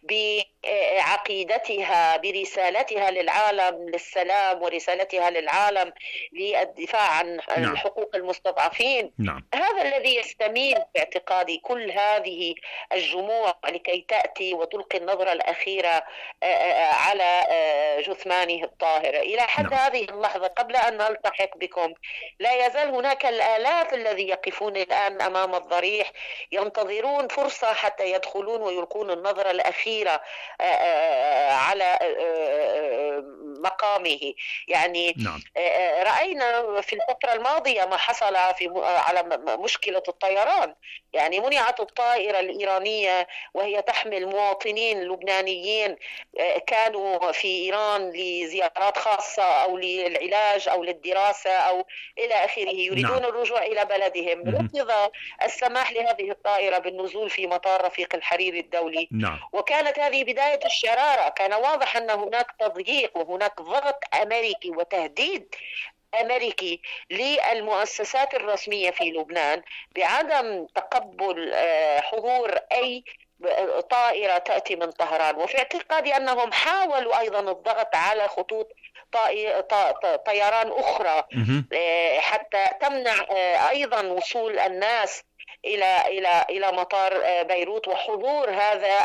بعقيدتها، برسالتها للعالم للسلام ورسالتها للعالم للدفاع عن نعم. حقوق المستضعفين نعم. هذا الذي يستميل باعتقادي كل هذه الجموع لكي تأتي وتلقي النظرة الأخيرة على جثمانه الطاهر. إلى حد نعم. هذه اللحظة قبل أن نلتحق بكم لا يزال هناك الآلاف الذي يقفون الآن أمام الضريح ينتظرون فرصة حتى يدخلون ويلقون النظرة الأخيرة على مقامه. يعني نعم. رأينا في الفترة الماضية ما حصل في على مشكلة الطيران، يعني منعت الطائرة الإيرانية وهي تحمل مواطنين لبنانيين كانوا في إيران لزيارات خاصة أو للعلاج أو للدراسة أو إلى آخره، يريدون نعم. الرجوع إلى بلدهم. رفض السماح لهذه الطائرة بالنزول في مطار رفيق الحريري الدولي نعم. وكانت هذه بداية الشرارة. كان واضح أن هناك تضييق وهناك ضغط أمريكي وتهديد أمريكي للمؤسسات الرسمية في لبنان بعدم تقبل حضور أي طائرة تأتي من طهران. وفي اعتقادي أنهم حاولوا أيضا الضغط على خطوط طيران أخرى حتى تمنع أيضا وصول الناس إلى إلى إلى مطار بيروت وحضور هذا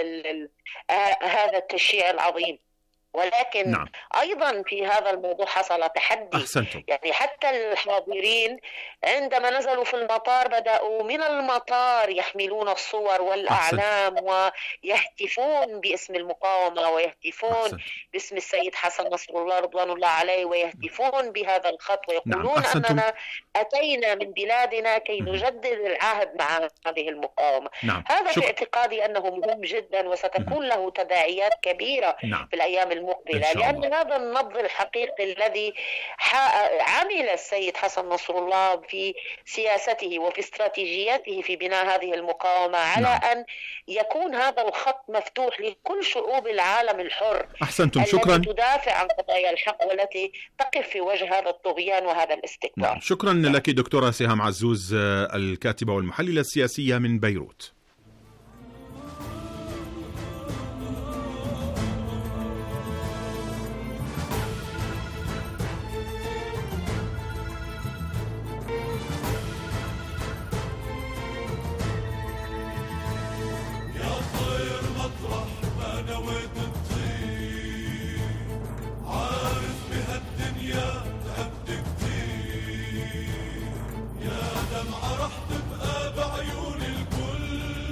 هذا التشييع العظيم. ولكن نعم. أيضا في هذا الموضوع حصل تحدي. أحسنتم. يعني حتى الحاضرين عندما نزلوا في المطار بدأوا من المطار يحملون الصور والأعلام أحسنت. ويهتفون باسم المقاومة ويهتفون أحسنت. باسم السيد حسن نصر الله رضوان الله عليه، ويهتفون بهذا الخط ويقولون نعم. أننا أتينا من بلادنا كي نجدد العهد مع هذه المقاومة. نعم. هذا شك... في اعتقادي أنه مهم جدا وستكون له تداعيات كبيرة نعم. في الأيام المقبلة، لأن هذا النبض الحقيقي الذي عمل السيد حسن نصر الله في سياسته وفي استراتيجيته في بناء هذه المقاومة على نعم. أن يكون هذا الخط مفتوح لكل شعوب العالم الحر. أحسنتم. شكرا. التي تدافع عن قضايا الحق والتي تقف في وجه هذا الطغيان وهذا الاستكبار. نعم. شكرا نعم. لك دكتورة سهام عزوز، الكاتبة والمحللة السياسية من بيروت. دمعة رح تبقى بعيون الكل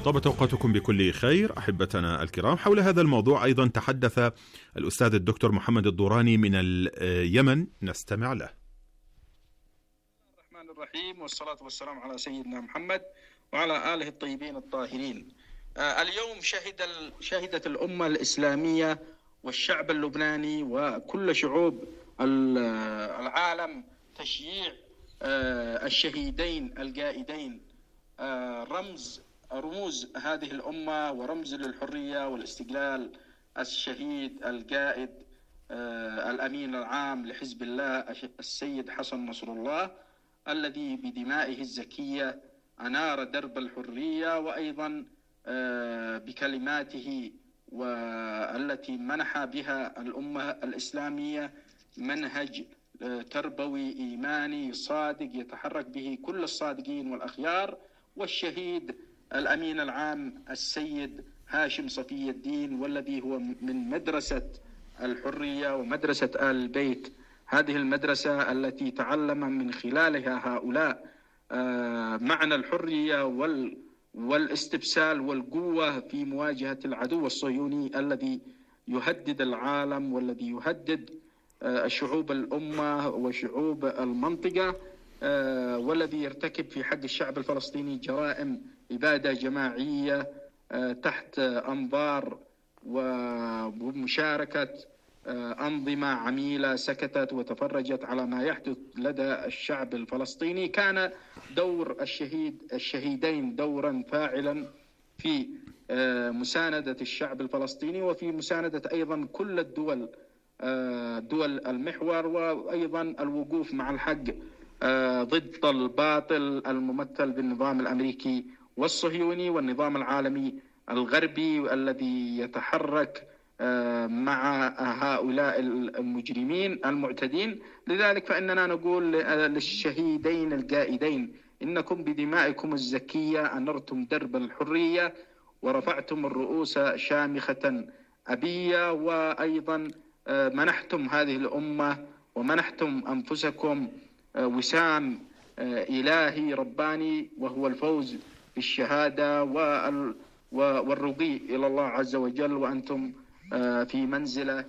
طابت أوقاتكم بكل خير أحبتنا الكرام. حول هذا الموضوع أيضا تحدث الأستاذ الدكتور محمد الدوراني من اليمن، نستمع له. الرحمن الرحيم، والصلاة والسلام على سيدنا محمد وعلى آله الطيبين الطاهرين. اليوم شهد شهدت الأمة الإسلامية والشعب اللبناني وكل شعوب العالم تشييع الشهيدين القائدين، رمز رموز هذه الأمة ورمز للحرية والاستقلال، الشهيد القائد الأمين العام لحزب الله السيد حسن نصر الله، الذي بدمائه الزكية أنار درب الحرية، وأيضا بكلماته والتي منح بها الأمة الإسلامية منهج تربوي إيماني صادق يتحرك به كل الصادقين والأخيار. والشهيد الأمين العام السيد هاشم صفي الدين، والذي هو من مدرسة الحرية ومدرسة آل البيت، هذه المدرسة التي تعلم من خلالها هؤلاء معنى الحرية وال والاستبسال والقوة في مواجهة العدو الصهيوني الذي يهدد العالم والذي يهدد الشعوب الأمة وشعوب المنطقة، والذي يرتكب في حق الشعب الفلسطيني جرائم إبادة جماعية تحت أنظار ومشاركة أنظمة عميلة سكتت وتفرجت على ما يحدث لدى الشعب الفلسطيني. كان دور الشهيد الشهيدين دورا فاعلا في مساندة الشعب الفلسطيني وفي مساندة أيضا كل الدول دول المحور، وأيضا الوقوف مع الحق ضد الباطل الممثل بالنظام الأمريكي والصهيوني والنظام العالمي الغربي الذي يتحرك مع هؤلاء المجرمين المعتدين. لذلك فإننا نقول للشهيدين القائدين: إنكم بدمائكم الزكية أنرتم درب الحرية ورفعتم الرؤوس شامخة أبية، وأيضا منحتم هذه الأمة ومنحتم أنفسكم وسام إلهي رباني، وهو الفوز بالشهادة والرضي إلى الله عز وجل، وأنتم في منزلة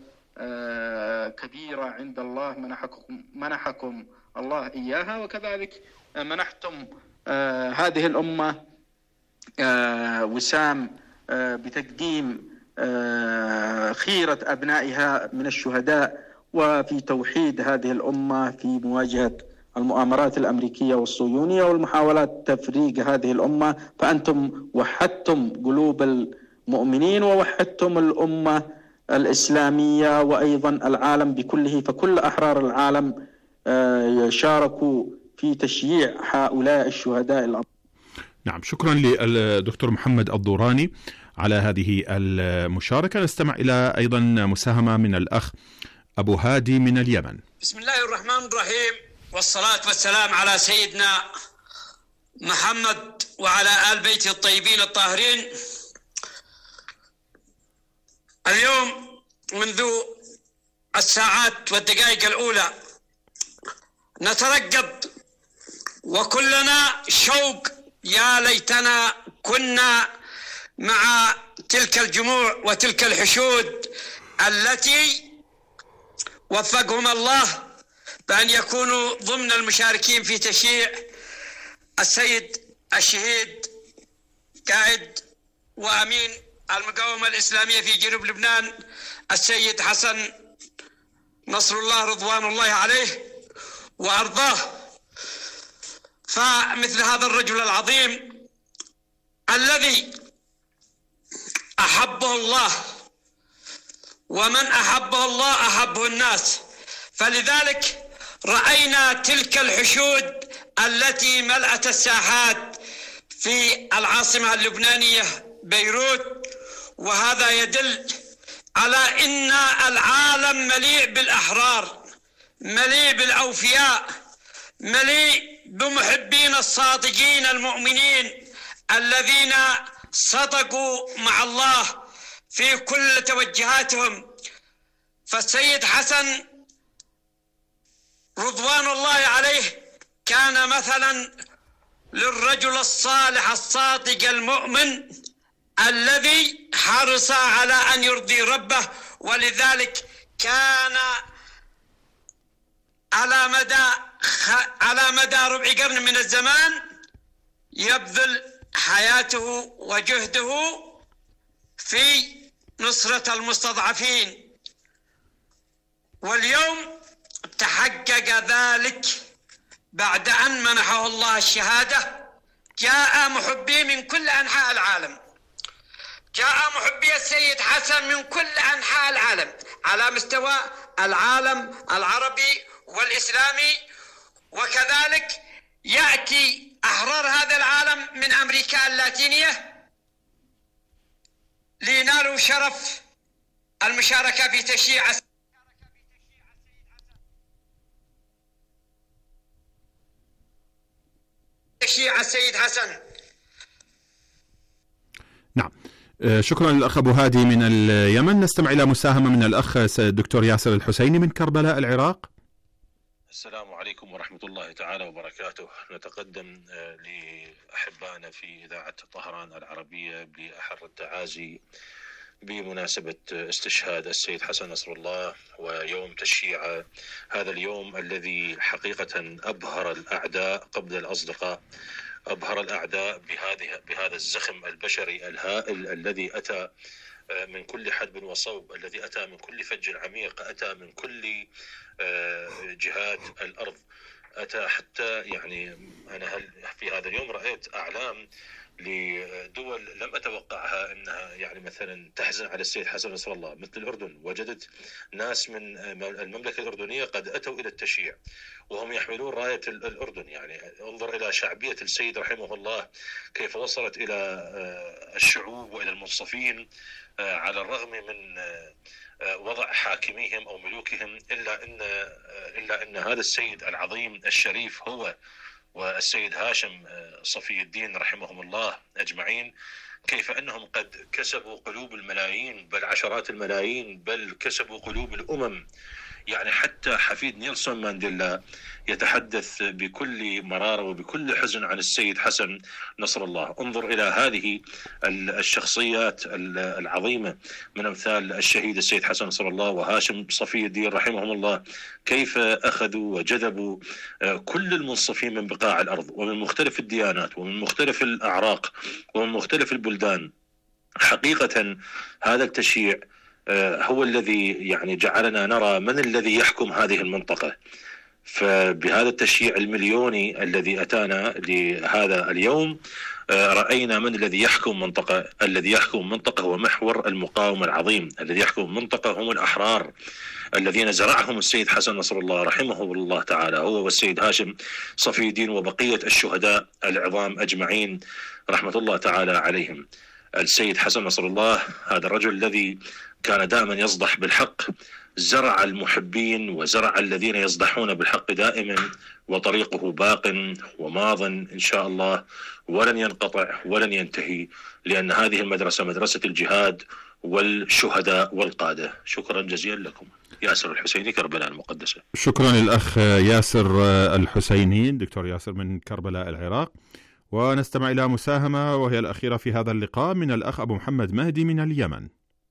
كبيرة عند الله منحكم, منحكم الله إياها، وكذلك منحتم هذه الأمة وسام بتقديم خيرة أبنائها من الشهداء وفي توحيد هذه الأمة في مواجهة المؤامرات الأمريكية والصهيونية والمحاولات تفريق هذه الأمة. فأنتم وحدتم قلوب المؤمنين ووحدتم الأمة الإسلامية وأيضا العالم بكله، فكل أحرار العالم شاركوا في تشييع هؤلاء الشهداء الأبرار. نعم، شكرا للدكتور محمد الدوراني على هذه المشاركة. نستمع إلى أيضا مساهمة من الأخ أبو هادي من اليمن. بسم الله الرحمن الرحيم، والصلاة والسلام على سيدنا محمد وعلى آل بيته الطيبين الطاهرين. اليوم منذ الساعات والدقائق الأولى نترقب وكلنا شوق، يا ليتنا كنا مع تلك الجموع وتلك الحشود التي وفقهم الله بأن يكونوا ضمن المشاركين في تشييع السيد الشهيد قائد وأمين المقاومة الإسلامية في جنوب لبنان السيد حسن نصر الله رضوان الله عليه وأرضاه. فمثل هذا الرجل العظيم الذي أحبه الله، ومن أحبه الله أحبه الناس، فلذلك رأينا تلك الحشود التي ملأت الساحات في العاصمة اللبنانية بيروت، وهذا يدل على أن العالم مليء بالأحرار، مليء بالأوفياء، مليء بمحبين الصادقين المؤمنين الذين صدقوا مع الله في كل توجهاتهم. فالسيد حسن رضوان الله عليه كان مثلا للرجل الصالح الصادق المؤمن الذي حرص على أن يرضي ربه، ولذلك كان على مدى على مدى ربع قرن من الزمان يبذل حياته وجهده في نصرة المستضعفين، واليوم تحقق ذلك بعد أن منحه الله الشهادة. جاء محبي من كل أنحاء العالم، جاء محبي السيد حسن من كل أنحاء العالم على مستوى العالم العربي والإسلامي، وكذلك يأتي أحرار هذا العالم من أمريكا اللاتينية لينالوا شرف المشاركة في تشييع تشييع السيد حسن. نعم، شكرا للأخ أبو هادي من اليمن. نستمع إلى مساهمة من الأخ الدكتور ياسر الحسيني من كربلاء العراق. السلام عليكم ورحمة الله تعالى وبركاته. نتقدم لأحبائنا في إذاعة طهران العربية بأحر التعازي بمناسبة استشهاد السيد حسن نصر الله ويوم تشييع هذا اليوم الذي حقيقة أبهر الأعداء قبل الأصدقاء، أبهر الأعداء بهذه بهذا الزخم البشري الهائل الذي أتى من كل حدب وصوب، الذي أتى من كل فج عميق، أتى من كل جهات الأرض، أتى حتى يعني أنا في هذا اليوم رأيت أعلام لدول لم أتوقعها أنها يعني مثلا تحزن على السيد حسن نصر الله، مثل الأردن. وجدت ناس من المملكة الأردنية قد أتوا إلى التشييع وهم يحملون راية الأردن. يعني انظر إلى شعبية السيد رحمه الله كيف وصلت إلى الشعوب وإلى المنصفين على الرغم من وضع حاكميهم أو ملوكهم، إلا أن إلا أن هذا السيد العظيم الشريف هو والسيد هاشم صفي الدين رحمهم الله أجمعين كيف أنهم قد كسبوا قلوب الملايين، بل عشرات الملايين، بل كسبوا قلوب الأمم. يعني حتى حفيد نيلسون مانديلا يتحدث بكل مرارة وبكل حزن عن السيد حسن نصر الله. انظر إلى هذه الشخصيات العظيمة من أمثال الشهيد السيد حسن نصر الله وهاشم صفي الدين رحمهم الله، كيف أخذوا وجذبوا كل المنصفين من بقاع الأرض ومن مختلف الديانات ومن مختلف الأعراق ومن مختلف البلدان. حقيقة هذا التشييع هو الذي يعني جعلنا نرى من الذي يحكم هذه المنطقة. فبهذا التشييع المليوني الذي أتانا لهذا اليوم رأينا من الذي يحكم منطقة. الذي يحكم منطقة هو محور المقاومة العظيم، الذي يحكم منطقة هم الأحرار الذين زرعهم السيد حسن نصر الله رحمه الله تعالى، هو والسيد هاشم صفي الدين وبقية الشهداء العظام أجمعين رحمة الله تعالى عليهم. السيد حسن نصر الله هذا الرجل الذي كان دائما يصدح بالحق، زرع المحبين وزرع الذين يصدحون بالحق دائما، وطريقه باق وماض إن شاء الله ولن ينقطع ولن ينتهي، لأن هذه المدرسة مدرسة الجهاد والشهداء والقادة. شكرا جزيلا لكم. ياسر الحسيني، كربلاء المقدسة. شكرا للأخ ياسر الحسيني، دكتور ياسر من كربلاء العراق. ونستمع إلى مساهمة وهي الأخيرة في هذا اللقاء من الأخ أبو محمد مهدي من اليمن.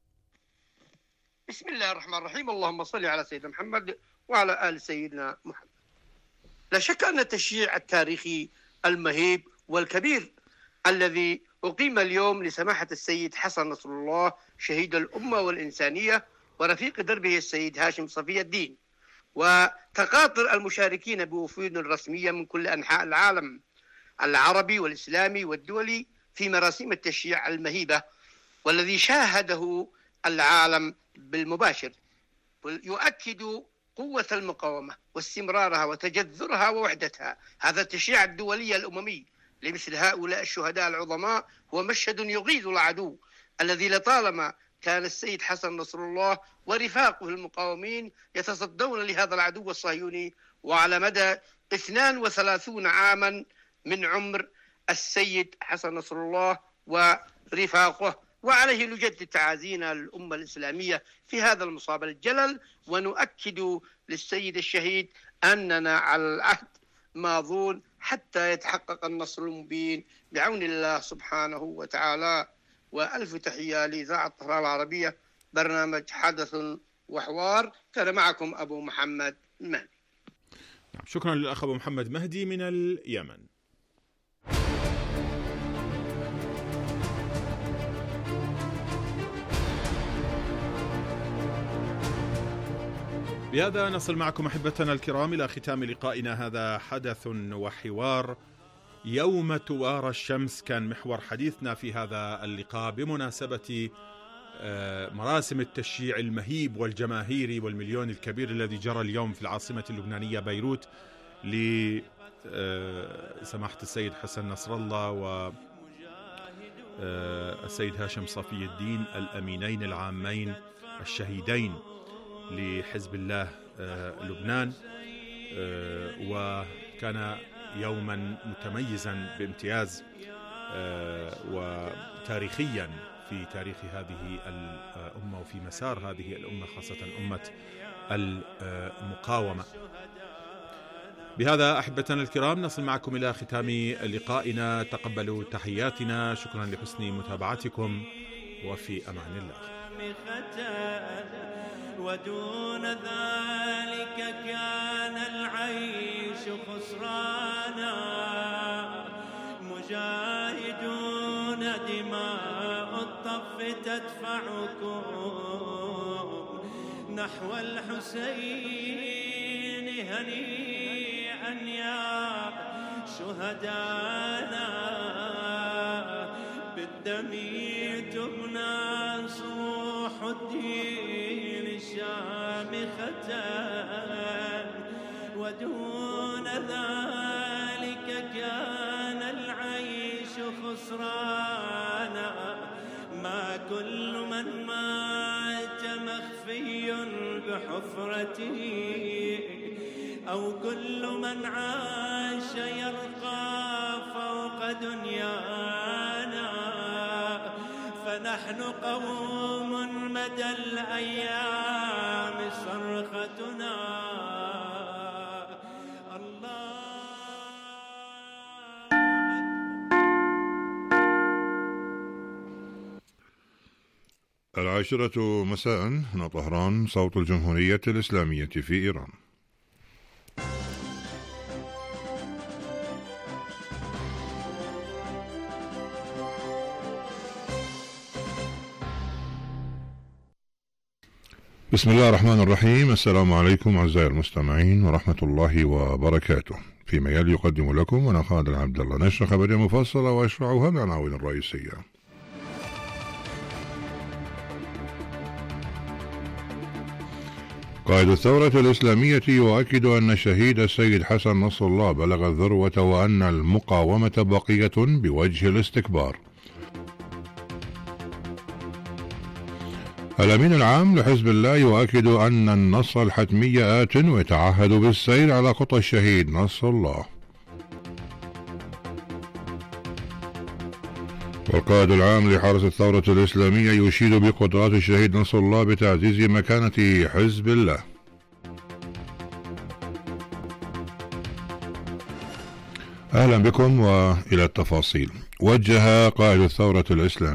بسم الله الرحمن الرحيم. اللهم صل على سيدنا محمد وعلى آل سيدنا محمد. لا شك أن التشييع التاريخي المهيب والكبير الذي أقيم اليوم لسماحة السيد حسن نصر الله شهيد الأمة والإنسانية ورفيق دربه السيد هاشم صفي الدين وتقاطر المشاركين بوفود رسمية من كل أنحاء العالم العربي والإسلامي والدولي في مراسم التشييع المهيبة والذي شاهده العالم بالمباشر، يؤكد قوة المقاومة واستمرارها وتجذرها ووحدتها. هذا التشييع الدولي الأممي لمثل هؤلاء الشهداء العظماء هو مشهد يغيظ العدو الذي لطالما كان السيد حسن نصر الله ورفاقه المقاومين يتصدون لهذا العدو الصهيوني. وعلى مدى اثنين وثلاثين عاما من عمر السيد حسن نصر الله ورفاقه، وعليه نجدد تعازينا للأمة الإسلامية في هذا المصاب الجلل، ونؤكد للسيد الشهيد أننا على العهد ماضون حتى يتحقق النصر المبين بعون الله سبحانه وتعالى. وألف تحية لإذاعة طهران العربية، برنامج حدث وحوار. كان معكم أبو محمد مهدي. شكرا للأخ أبو محمد مهدي من اليمن. بهذا نصل معكم أحبتنا الكرام إلى ختام لقائنا هذا حدث وحوار. يوم توارى الشمس كان محور حديثنا في هذا اللقاء بمناسبة مراسم التشييع المهيب والجماهيري والمليون الكبير الذي جرى اليوم في العاصمة اللبنانية بيروت لسماحة السيد حسن نصر الله والسيد هاشم صفي الدين الأمينين العامين الشهيدين لحزب الله لبنان. وكان يوما متميزا بامتياز وتاريخيا في تاريخ هذه الأمة وفي مسار هذه الأمة، خاصة أمة المقاومة. بهذا أحبتنا الكرام نصل معكم إلى ختام لقائنا. تقبلوا تحياتنا، شكرا لحسن متابعتكم، وفي أمان الله. ودون ذلك كان العيش خسرانا، مجاهدون دماء الطف تدفعكم نحو الحسين هنيئا يا شهدانا، بالدم تبنى صروح الدين شامخة، ودون ذلك كان العيش خسرانا. ما كل من مات مخفي بحفرته، أو كل من عاش يرقى فوق دنيانا، فنحن قوم مدى الأيام صرختنا. العاشرة مساء هنا طهران، صوت الجمهورية الإسلامية في إيران. بسم الله الرحمن الرحيم. السلام عليكم أعزائي المستمعين ورحمة الله وبركاته. في مجال يقدم لكم أنا خالد عبد الله نشرة خبرية مفصلة وأشرعها بالعناوين الرئيسية. قائد الثورة الإسلامية يؤكد أن الشهيد السيد حسن نصر الله بلغ الذروة وأن المقاومة بقية بوجه الاستكبار. الأمين العام لحزب الله يؤكد أن النصر الحتمي آت ويتعهد بالسير على خطى الشهيد نصر الله. والقائد العام لحرس الثورة الإسلامية يشيد بقدرات الشهيد نصر الله بتعزيز مكانة حزب الله. أهلا بكم وإلى التفاصيل. وجه قائد الثورة الإسلامية